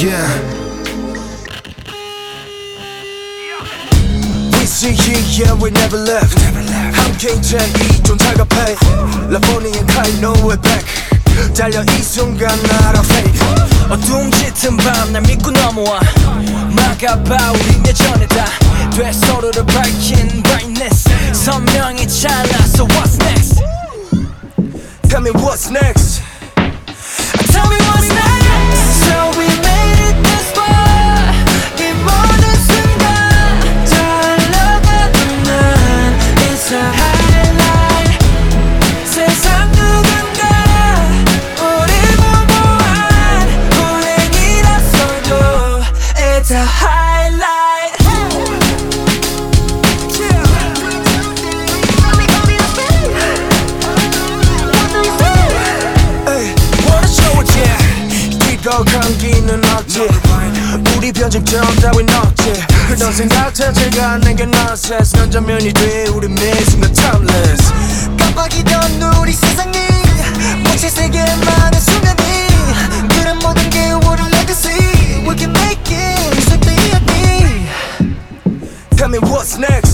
Yeah. We see here, yeah, we never left. 함께 제이좀 다급해. Lavonie and Kai know we're back. 달려 이 순간 not a fake. 어둠 짙은 밤 날 믿고 넘어와. 막아봐 우린 예전에 다 돼 서로를 밝힌 brightness. 선명히 찬란. So what's next? Tell me what's next. Tell me what's next. So we made it this far. 이 모든 순간 달려가는 난 It's a highlight. 세상 누군가 우리 보고한 불행이라서도 It's a highlight. 감기는 없지 우리 편집점 따윈 없지 그런 생각 자체가 내게 nonsense 넌 전면이 돼 우리 매 순간 timeless 깜빡이던 우리 세상이 멈춘 세계만의 순간이 그런 모든 게 우리 legacy We can make it 슬픈 이야기 Tell me what's next.